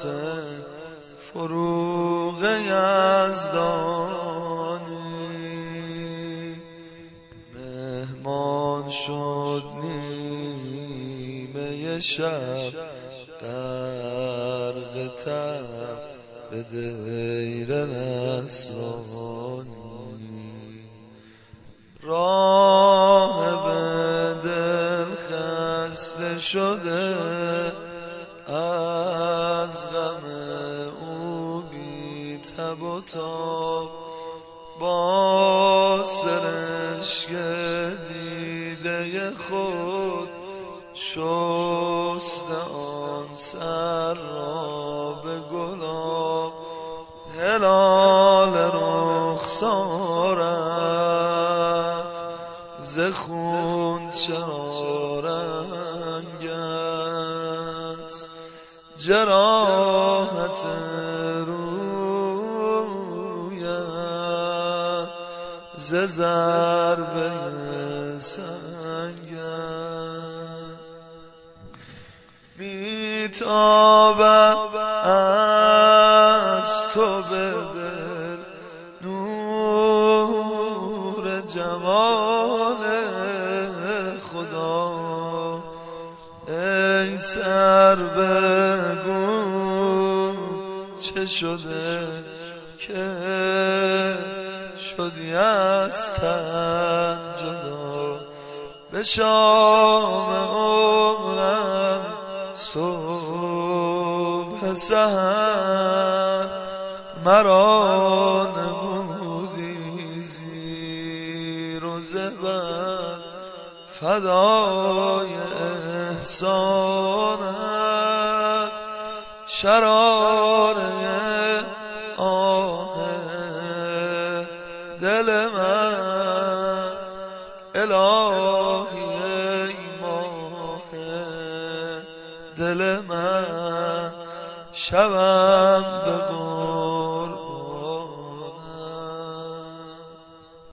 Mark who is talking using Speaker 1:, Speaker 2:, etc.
Speaker 1: حسین فروغ یزدانی. مهمان شد نیمه شب غرق تب به دیر نصرانی. راهب دل خسته شده از غم او بی تب و تاب، با سرشک دیده خود شست آن سر را به گلاب. هلال رخسارت ز خون چرا رنگ است، جراحت رویت ز ضربه سنگ است. میتابد از تو به دل نور جمال خدا. ای سر بگو چه شده که شدی از تن جدا. به شام عمرم صبح سحر مرا نمودی زیر و زبر، فدای احسانت شراره آه دل من. الهی ای ماه دل من، شبم به